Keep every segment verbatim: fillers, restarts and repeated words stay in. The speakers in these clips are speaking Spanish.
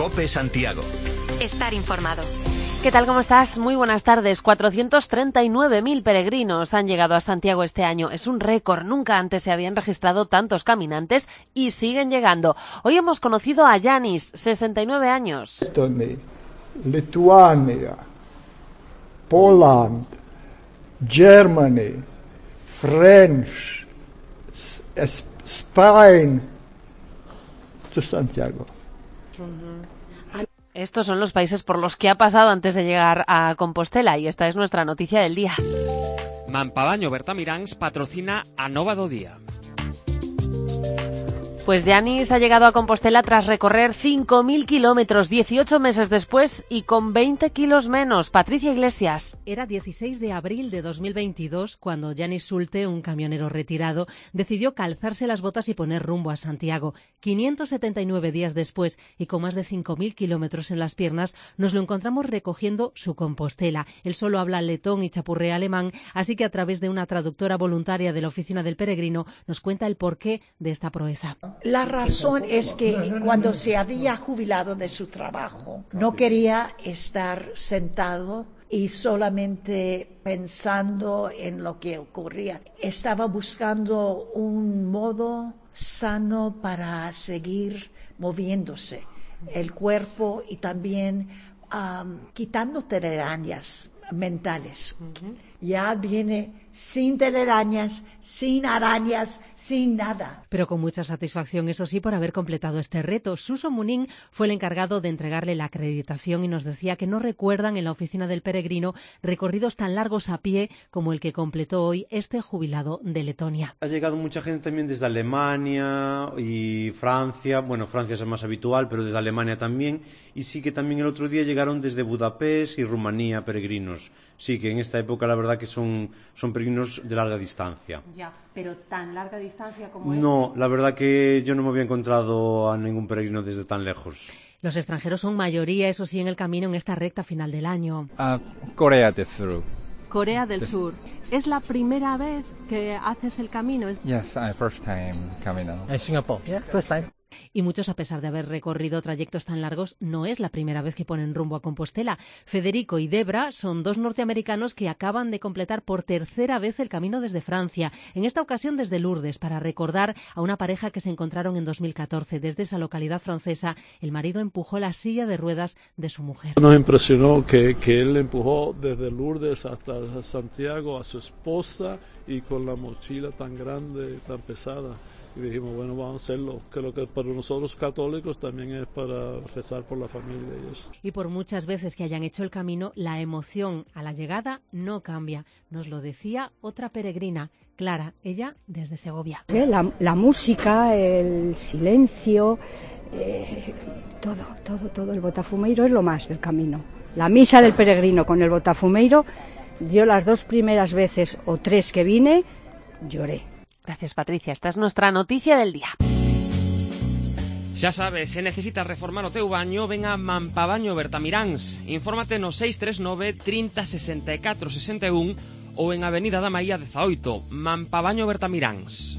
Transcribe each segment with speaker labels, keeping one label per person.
Speaker 1: COPE Santiago.
Speaker 2: Estar informado.
Speaker 3: ¿Qué tal? ¿Cómo estás? Muy buenas tardes. cuatrocientos treinta y nueve mil peregrinos han llegado a Santiago este año. Es un récord. Nunca antes se habían registrado tantos caminantes y siguen llegando. Hoy hemos conocido a Yanis, sesenta y nueve años.
Speaker 4: Estonia, Lituania, Poland, Germany, French, Spain. Esto es Santiago.
Speaker 3: Estos son los países por los que ha pasado antes de llegar a Compostela y esta es nuestra noticia del día.
Speaker 5: Mampabaño Bertamiráns patrocina a Nova do Día.
Speaker 3: Pues Yanis ha llegado a Compostela tras recorrer cinco mil kilómetros, dieciocho meses después y con veinte kilos menos. Patricia Iglesias.
Speaker 6: Era dieciséis de abril de dos mil veintidós cuando Yanis Sulte, un camionero retirado, decidió calzarse las botas y poner rumbo a Santiago. quinientos setenta y nueve días después y con más de cinco mil kilómetros en las piernas, nos lo encontramos recogiendo su Compostela. Él solo habla letón y chapurrea alemán, así que a través de una traductora voluntaria de la Oficina del Peregrino nos cuenta el porqué de esta proeza.
Speaker 7: La razón es que cuando se había jubilado de su trabajo, no quería estar sentado y solamente pensando en lo que ocurría. Estaba buscando un modo sano para seguir moviéndose el cuerpo y también um, quitando telarañas mentales. Uh-huh. Ya viene sin telarañas, sin arañas, sin nada.
Speaker 6: Pero con mucha satisfacción, eso sí, por haber completado este reto. Suso Munín fue el encargado de entregarle la acreditación y nos decía que no recuerdan en la Oficina del Peregrino recorridos tan largos a pie como el que completó hoy este jubilado de Letonia.
Speaker 8: Ha llegado mucha gente también desde Alemania y Francia. Bueno, Francia es el más habitual, pero desde Alemania también. Y sí que también el otro día llegaron desde Budapest y Rumanía peregrinos. Sí, que en esta época la verdad que son, son peregrinos de larga distancia.
Speaker 6: Ya, pero tan larga distancia como es.
Speaker 8: No, la verdad que yo no me había encontrado a ningún peregrino desde tan lejos.
Speaker 6: Los extranjeros son mayoría, eso sí, en el camino en esta recta final del año.
Speaker 9: Uh, Corea del Sur.
Speaker 10: Corea del Sur. ¿Es la primera vez que haces el camino?
Speaker 9: Yes, uh, first time coming out.
Speaker 11: In Singapore, yeah, first time.
Speaker 6: Y muchos, a pesar de haber recorrido trayectos tan largos, no es la primera vez que ponen rumbo a Compostela. Federico y Debra son dos norteamericanos que acaban de completar por tercera vez el camino desde Francia, en esta ocasión desde Lourdes, para recordar a una pareja que se encontraron en dos mil catorce. Desde esa localidad francesa, el marido empujó la silla de ruedas de su mujer.
Speaker 12: Nos impresionó que, que él empujó desde Lourdes hasta Santiago a su esposa y con la mochila tan grande, tan pesada. Y dijimos, bueno, vamos a hacerlo, que lo que para nosotros católicos también es para rezar por la familia de ellos.
Speaker 6: Y por muchas veces que hayan hecho el camino, la emoción a la llegada no cambia. Nos lo decía otra peregrina, Clara, ella desde Segovia.
Speaker 13: La, la música, el silencio, eh, todo, todo, todo. El botafumeiro es lo más del camino. La misa del peregrino con el botafumeiro, yo las dos primeras veces o tres que vine, lloré.
Speaker 3: Gracias, Patricia. Esta es nuestra noticia del día.
Speaker 5: Xa sabes, se necesitas reformar o teu baño, ven a Mampabaño Bertamiráns. Infórmate no seis tres nove, trinta, sesenta e catro, sesenta e un ou en Avenida da Maía dezaoito. Mampabaño Bertamiráns.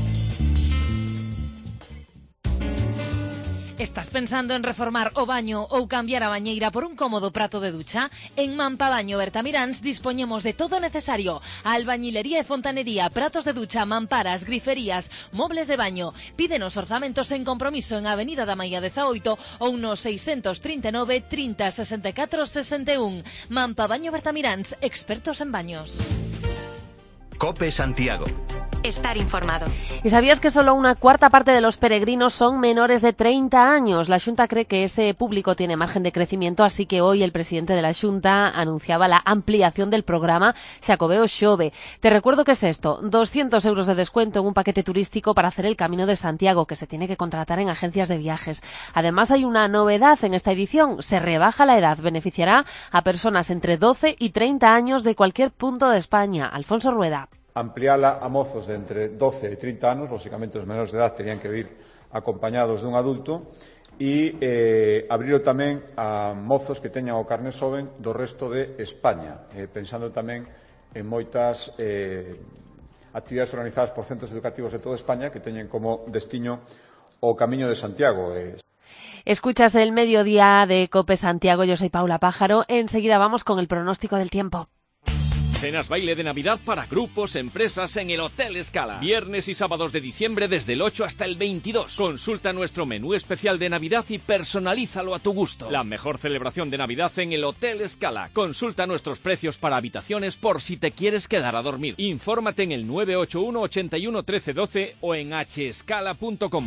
Speaker 2: ¿Estás pensando en reformar o baño ou cambiar a bañeira por un cómodo prato de ducha? En Mampabaño Bertamiráns dispoñemos de todo necesario: albañilería e fontanería, pratos de ducha, mamparas, griferías, mobles de baño. Pídenos orzamentos en compromiso en Avenida da Maía dezaoito ou no seiscentos trinta e nove, trinta, sesenta e catro, sesenta e un. Mampabaño Bertamiráns, expertos en baños.
Speaker 1: COPE Santiago.
Speaker 2: Estar informado.
Speaker 3: ¿Y sabías que solo una cuarta parte de los peregrinos son menores de treinta años? La Xunta cree que ese público tiene margen de crecimiento, así que hoy el presidente de la Xunta anunciaba la ampliación del programa Xacobeo Xove. Te recuerdo que es esto: doscientos euros de descuento en un paquete turístico para hacer el Camino de Santiago, que se tiene que contratar en agencias de viajes. Además, hay una novedad en esta edición: se rebaja la edad, beneficiará a personas entre doce y treinta años de cualquier punto de España. Alfonso Rueda.
Speaker 14: Ampliala a mozos de entre doce e trinta anos, lógicamente os menores de edad terían que ir acompañados dun adulto, e eh, abrilo tamén a mozos que teñan o carné xoven do resto de España, eh, pensando tamén en moitas eh, actividades organizadas por centros educativos de toda España que teñen como destino o Camiño de Santiago. Eh.
Speaker 3: Escuchas el mediodía de COPE Santiago, yo soy Paula Pájaro. Enseguida vamos con el pronóstico del tiempo.
Speaker 11: Cenas baile de Navidad para grupos, empresas en el Hotel Scala. Viernes y sábados de diciembre desde el ocho hasta el veintidós. Consulta nuestro menú especial de Navidad y personalízalo a tu gusto. La mejor celebración de Navidad en el Hotel Scala. Consulta nuestros precios para habitaciones por si te quieres quedar a dormir. Infórmate en el nueve ocho uno, ochenta y uno, trece, doce o en h scala punto com.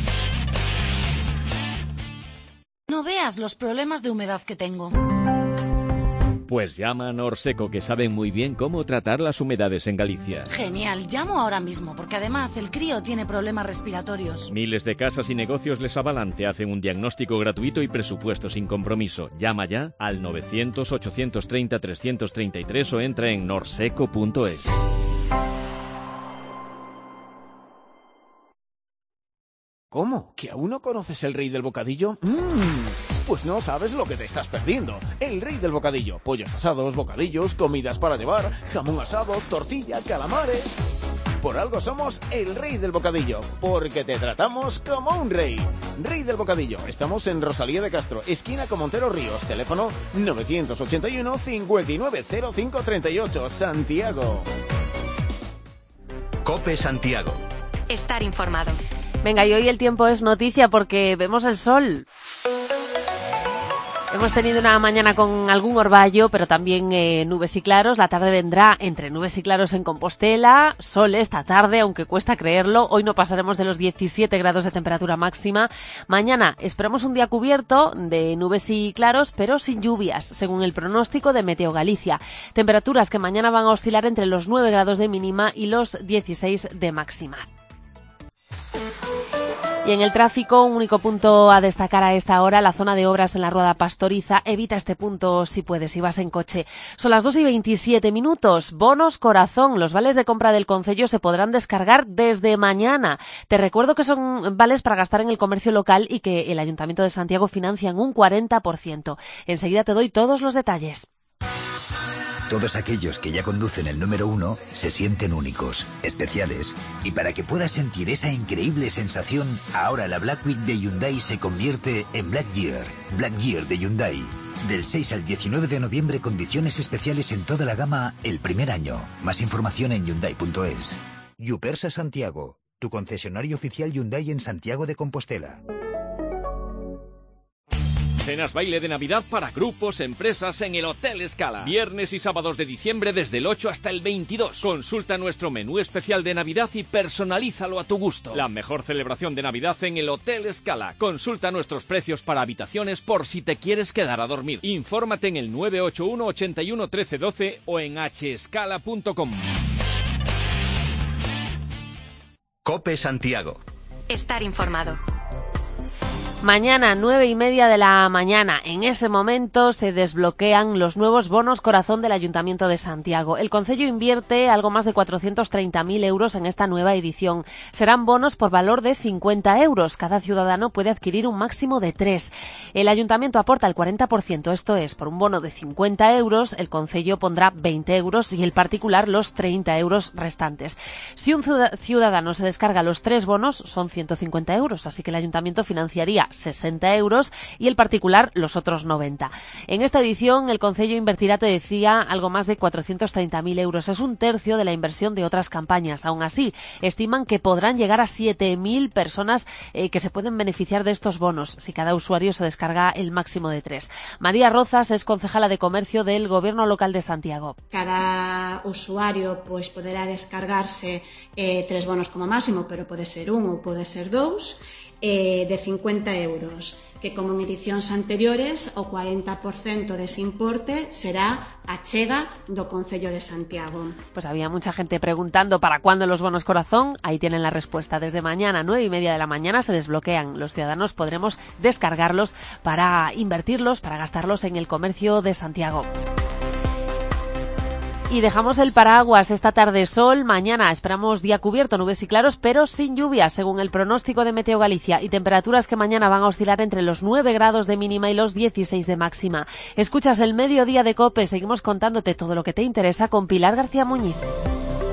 Speaker 2: No veas los problemas de humedad que tengo.
Speaker 11: Pues llama a Norseco, que saben muy bien cómo tratar las humedades en Galicia.
Speaker 2: Genial, llamo ahora mismo, porque además el crío tiene problemas respiratorios.
Speaker 11: Miles de casas y negocios les avalan, te hacen un diagnóstico gratuito y presupuesto sin compromiso. Llama ya al novecientos, ochocientos treinta, trescientos treinta y tres o entra en norseco punto es.
Speaker 15: ¿Cómo? ¿Que aún no conoces el Rey del Bocadillo? ¡Mmm! Pues no sabes lo que te estás perdiendo. El Rey del Bocadillo. Pollos asados, bocadillos, comidas para llevar, jamón asado, tortilla, calamares. Por algo somos el Rey del Bocadillo, porque te tratamos como un rey. Rey del Bocadillo. Estamos en Rosalía de Castro, esquina con Montero Ríos. Teléfono novecientos ochenta y uno, cincuenta y nueve, cero cinco, treinta y ocho. Santiago.
Speaker 1: COPE Santiago.
Speaker 2: Estar informado.
Speaker 3: Venga, y hoy el tiempo es noticia porque vemos el sol. Hemos tenido una mañana con algún orvallo, pero también eh, nubes y claros. La tarde vendrá entre nubes y claros en Compostela. Sol esta tarde, aunque cuesta creerlo. Hoy no pasaremos de los diecisiete grados de temperatura máxima. Mañana esperamos un día cubierto de nubes y claros, pero sin lluvias, según el pronóstico de Meteo Galicia. Temperaturas que mañana van a oscilar entre los nueve grados de mínima y los dieciséis de máxima. Y en el tráfico, un único punto a destacar a esta hora, la zona de obras en la Rueda Pastoriza. Evita este punto si puedes, si vas en coche. Son las dos y veintisiete minutos. Bonos Corazón. Los vales de compra del concello se podrán descargar desde mañana. Te recuerdo que son vales para gastar en el comercio local y que el Ayuntamiento de Santiago financia en un cuarenta por ciento. Enseguida te doy todos los detalles.
Speaker 16: Todos aquellos que ya conducen el número uno se sienten únicos, especiales. Y para que puedas sentir esa increíble sensación, ahora la Black Week de Hyundai se convierte en Black Year. Black Year de Hyundai. Del seis al diecinueve de noviembre, condiciones especiales en toda la gama el primer año. Más información en hyundai punto es. Yupersa Santiago, tu concesionario oficial Hyundai en Santiago de Compostela.
Speaker 11: Cenas baile de Navidad para grupos, empresas en el Hotel Scala. Viernes y sábados de diciembre desde el ocho hasta el veintidós. Consulta nuestro menú especial de Navidad y personalízalo a tu gusto. La mejor celebración de Navidad en el Hotel Scala. Consulta nuestros precios para habitaciones por si te quieres quedar a dormir. Infórmate en el nueve ocho uno, ochenta y uno, trece, doce o en h scala punto com.
Speaker 1: COPE Santiago.
Speaker 2: Estar informado.
Speaker 3: Mañana, nueve y media de la mañana. En ese momento se desbloquean los nuevos bonos Corazón del Ayuntamiento de Santiago. El concello invierte algo más de cuatrocientos treinta mil euros en esta nueva edición. Serán bonos por valor de cincuenta euros. Cada ciudadano puede adquirir un máximo de tres. El Ayuntamiento aporta el cuarenta por ciento, esto es, por un bono de cincuenta euros, el concello pondrá veinte euros y el particular los treinta euros restantes. Si un ciudadano se descarga los tres bonos, son ciento cincuenta euros, así que el Ayuntamiento financiaría sesenta euros y el particular los otros noventa. En esta edición el concello invertirá, te decía, algo más de cuatrocientos treinta mil euros. Es un tercio de la inversión de otras campañas. Aún así, estiman que podrán llegar a siete mil personas eh, que se pueden beneficiar de estos bonos si cada usuario se descarga el máximo de tres. María Rozas es concejala de Comercio del Gobierno Local de Santiago.
Speaker 17: Cada usuario pues poderá descargarse eh, tres bonos como máximo, pero puede ser un ou pode ser dous. Eh, de cincuenta euros, que como en edicións anteriores o cuarenta por ciento dese importe será a chega do Concello de Santiago.
Speaker 3: Pues había mucha gente preguntando para cuándo los bonos Corazón. Ahí tienen la respuesta. Desde mañana, nueve y media de la mañana, se desbloquean. Los ciudadanos podremos descargarlos para invertirlos, para gastarlos en el comercio de Santiago. Y dejamos el paraguas. Esta tarde sol, mañana esperamos día cubierto, nubes y claros, pero sin lluvia, según el pronóstico de Meteo Galicia, y temperaturas que mañana van a oscilar entre los nueve grados de mínima y los dieciséis de máxima. Escuchas el mediodía de COPE, seguimos contándote todo lo que te interesa con Pilar García Muñiz.